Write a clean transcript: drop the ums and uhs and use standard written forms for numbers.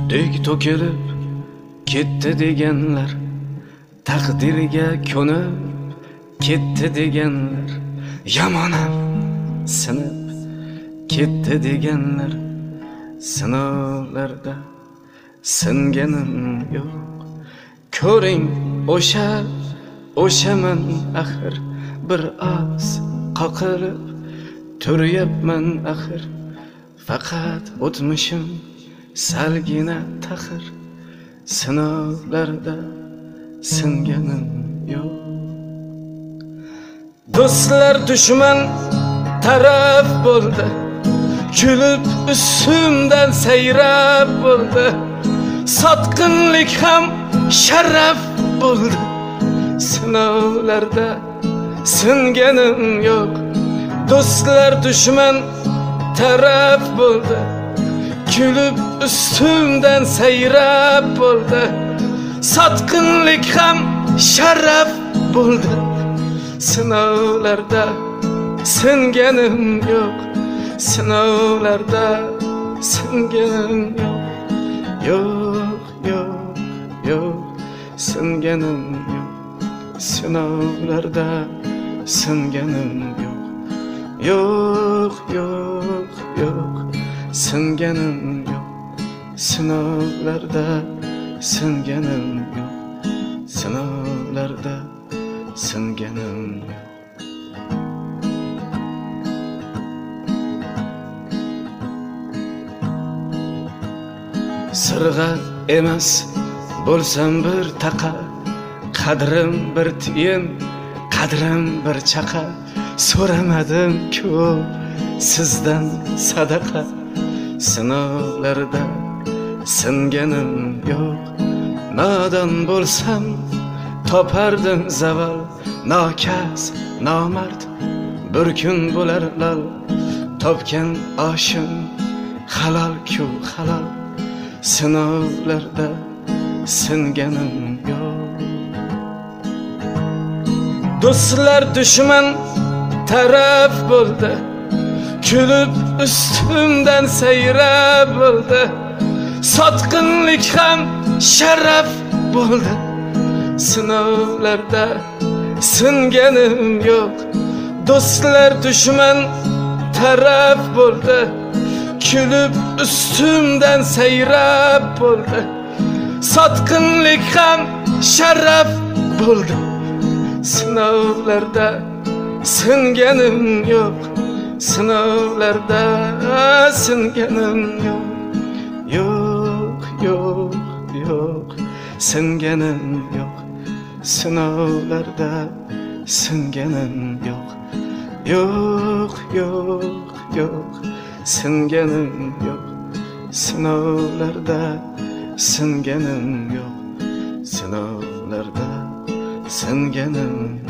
Dek to'kilib ketdi deganlar, taqdirga ko'nib ketdi deganlar, yamonam sinib ketdi deganlar, sinovlarda singanim yo'q. Ko'ring o'shaman axir, bir oz qoqilib turyapman axir, faqat o'tmishim salgina taxir, sinovlarda singanim yo'q. Do'stlar dushman taraf bo'ldi, kulib ustimdan sayrab bo'ldi, sotqinlik ham sharaf bo'ldi, sinovlarda singanim yo'q. Do'stlar dushman taraf bo'ldi, kulib ustimdan sayrab bo'ldi, sotqinlik ham sharaf bo'ldi, sinovlarda singanim yo'q. Sinovlarda singanim yo'q. Yo'q, singanim yo'q. Sinovlarda singanim yo'q. Yo'q, singanim yo'q. Sinovlarda singanim yo'q. Sinovlarda singanim yo'q. Sirg'a emas bo'lsam bir taqa, qadrim bir tiyin, qadrim bir chaqa, so'ramadim ko'p sizdan sadaqa, sinovlarda singanim yo'q. Nodon bo'lsam topardim zaval, nokas nomard bir kun bo'lar lol, topgan oshim halol-ku halol, sinovlarda singanim yo'q. Do'stlar dushman taraf bo'ldi, kulib ustimdan sayrab bo'ldi, sotqinlik ham sharaf bo'ldi, sinovlarda singanim yo'q. Do'stlar dushman taraf bo'ldi, kulib ustimdan sayrab bo'ldi, sotqinlik ham sharaf bo'ldi, sinovlarda singanim yo'q. Sinovlarda singanim yo'q. Yo'q, singanim yo'q. Sinovlarda singanim yo'q. Yo'q, singanim yo'q. Sinovlarda singanim yo'q. Sinovlarda singanim